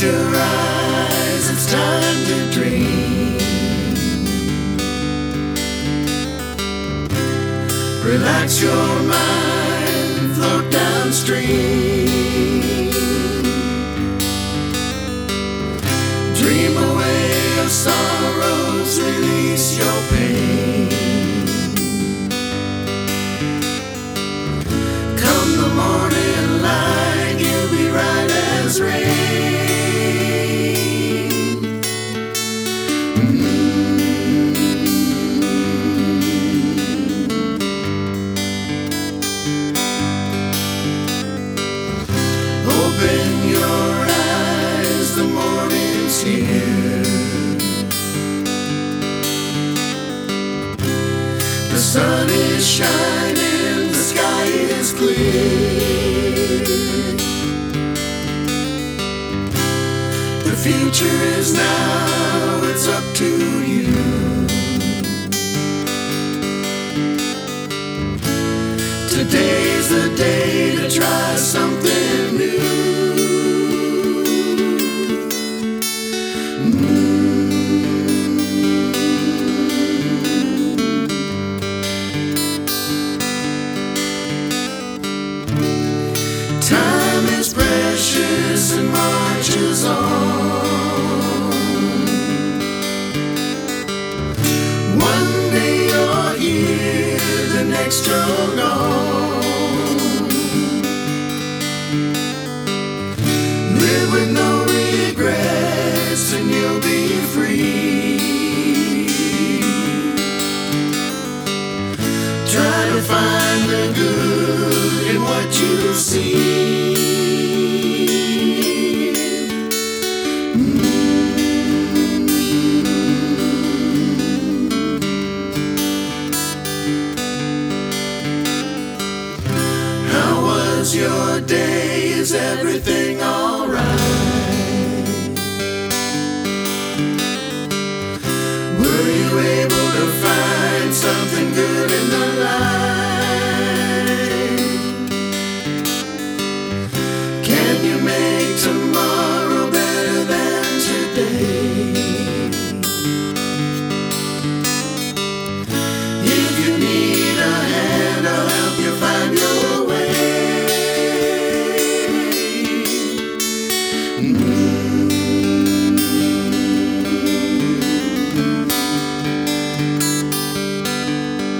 your eyes, it's time to dream. Relax your mind, float downstream. Dream away of sorrows, release your pain. Come the morning light, you'll be right as rain. Open your eyes, the morning's here. The sun is shining, the sky is clear. The future is now, it's up to you. Today's the day to try something new. Time is precious and marches on. One day you're here, the next you're gone. Live with no regrets and you'll be free. Try to find the good in what you see. How was your day? Is everything alright? Were you able to find something good in the light? Can you make tomorrow better than today? If you need a hand, I'll help you find your way.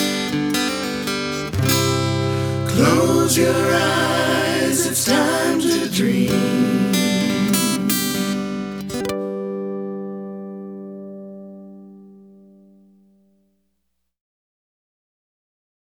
Close your eyes, it's time to